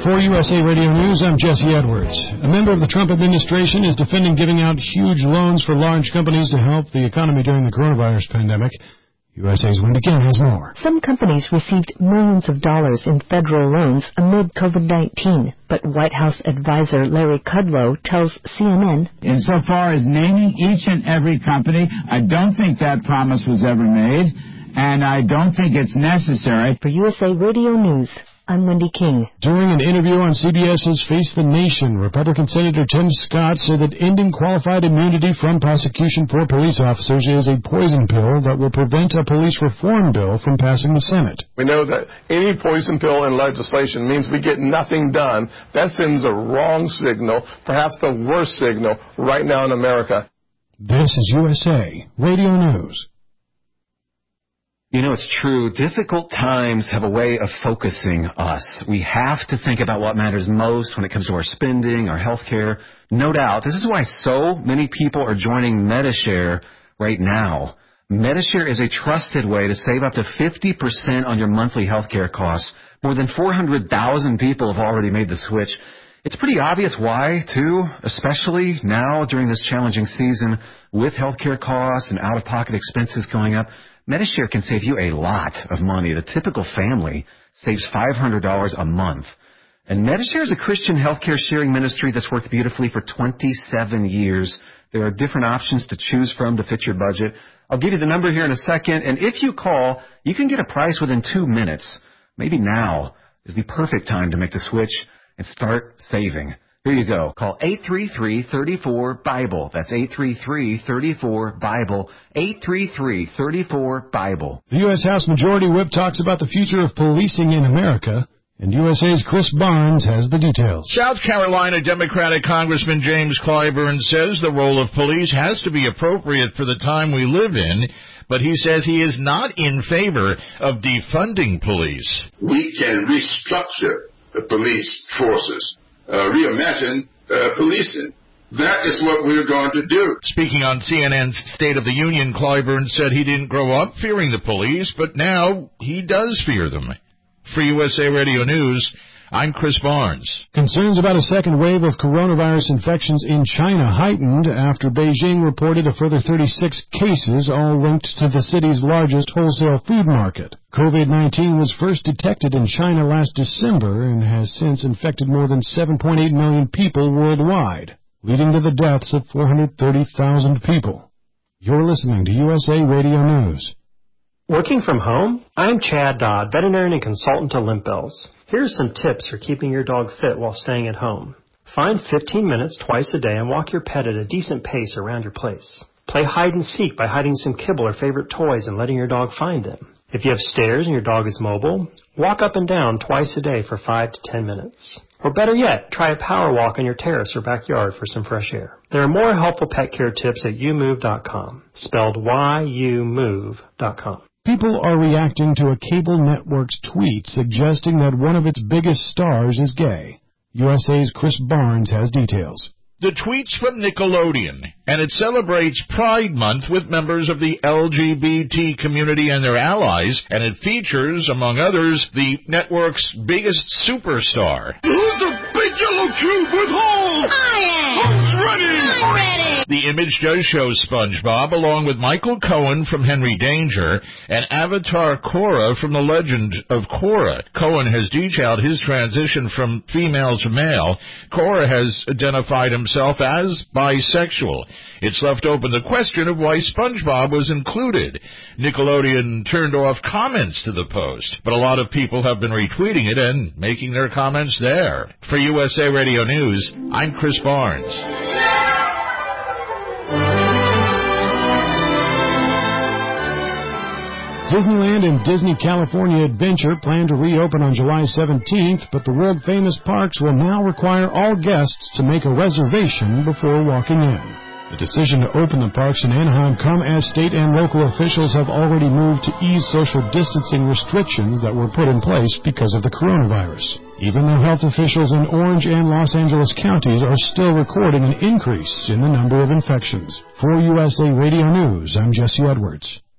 For USA Radio News, I'm Jesse Edwards. A member of the Trump administration is defending giving out huge loans for large companies to help the economy during the coronavirus pandemic. USA's Wendy Kim has more. Some companies received millions of dollars in federal loans amid COVID-19, but White House advisor Larry Kudlow tells CNN, Insofar as naming each and every company, I don't think that promise was ever made, and I don't think it's necessary. For USA Radio News, I'm Wendy King. During an interview on CBS's Face the Nation, Republican Senator Tim Scott said that ending qualified immunity from prosecution for police officers is a poison pill that will prevent a police reform bill from passing the Senate. We know that any poison pill in legislation means we get nothing done. That sends a wrong signal, perhaps the worst signal, right now in America. This is USA Radio News. You know, it's true. Difficult times have a way of focusing us. We have to think about what matters most when it comes to our spending, our health care. No doubt. This is why so many people are joining Medi-Share right now. Medi-Share is a trusted way to save up to 50% on your monthly health care costs. More than 400,000 people have already made the switch. It's pretty obvious why, too, especially now during this challenging season with health care costs and out-of-pocket expenses going up. Medi-Share can save you a lot of money. The typical family saves $500 a month. And Medi-Share is a Christian healthcare sharing ministry that's worked beautifully for 27 years. There are different options to choose from to fit your budget. I'll give you the number here in a second, and if you call, you can get a price within 2 minutes. Maybe now is the perfect time to make the switch and start saving. Here you go. Call 833-34-BIBLE. That's 833-34-BIBLE. 833-34-BIBLE. The U.S. House Majority Whip talks about the future of policing in America, and USA's Chris Barnes has the details. South Carolina Democratic Congressman James Clyburn says the role of police has to be appropriate for the time we live in, but he says he is not in favor of defunding police. We can restructure the police forces. Reimagine policing. That is what we're going to do. Speaking on CNN's State of the Union, Clyburn said he didn't grow up fearing the police, but now he does fear them. For USA Radio News, I'm Chris Barnes. Concerns about a second wave of coronavirus infections in China heightened after Beijing reported a further 36 cases, all linked to the city's largest wholesale food market. COVID-19 was first detected in China last December and has since infected more than 7.8 million people worldwide, leading to the deaths of 430,000 people. You're listening to USA Radio News. Working from home? I'm Chad Dodd, veterinarian and consultant to Limp Bells. Here are some tips for keeping your dog fit while staying at home. Find 15 minutes twice a day and walk your pet at a decent pace around your place. Play hide and seek by hiding some kibble or favorite toys and letting your dog find them. If you have stairs and your dog is mobile, walk up and down twice a day for 5 to 10 minutes. Or better yet, try a power walk on your terrace or backyard for some fresh air. There are more helpful pet care tips at youmove.com, spelled YOUMOVE.com. People are reacting to a cable network's tweet suggesting that one of its biggest stars is gay. USA's Chris Barnes has details. The tweet's from Nickelodeon, and it celebrates Pride Month with members of the LGBT community and their allies, and it features, among others, the network's biggest superstar. Who's a big yellow cube with holes? I am. Who's ready? I'm ready. The image does show SpongeBob along with Michael Cohen from Henry Danger and Avatar Korra from The Legend of Korra. Cohen has detailed his transition from female to male. Korra has identified himself as bisexual. It's left open the question of why SpongeBob was included. Nickelodeon turned off comments to the post, but a lot of people have been retweeting it and making their comments there. For USA Radio News, I'm Chris Barnes. Disneyland and Disney California Adventure plan to reopen on July 17th, but the world-famous parks will now require all guests to make a reservation before walking in. The decision to open the parks in Anaheim come as state and local officials have already moved to ease social distancing restrictions that were put in place because of the coronavirus. Even though health officials in Orange and Los Angeles counties are still recording an increase in the number of infections. For USA Radio News, I'm Jesse Edwards.